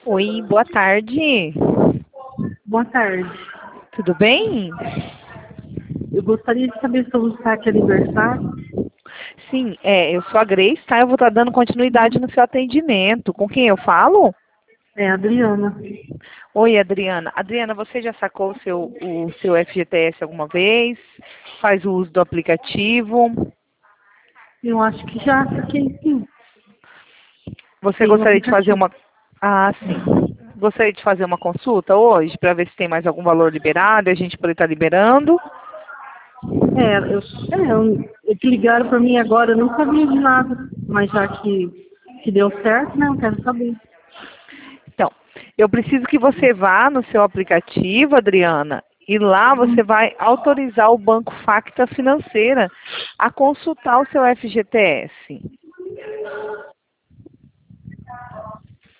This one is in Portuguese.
Oi, boa tarde. Boa tarde. Tudo bem? Eu gostaria de saber sobre o saque aniversário. Sim, eu sou a Grace, tá? Eu vou estar dando continuidade no seu atendimento. Com quem eu falo? É, Adriana. Oi, Adriana. Adriana, você já sacou o seu FGTS alguma vez? Faz o uso do aplicativo? Eu acho que já saquei sim. Você Tem um gostaria de fazer aplicativo. uma... Ah, sim. Gostaria de fazer uma consulta hoje para ver se tem mais algum valor liberado e a gente poder estar liberando? Que ligaram para mim agora, eu não sabia de nada. Mas já que deu certo, né? Eu quero saber. Então, eu preciso que você vá no seu aplicativo, Adriana, e lá você vai autorizar o Banco Facta Financeira a consultar o seu FGTS.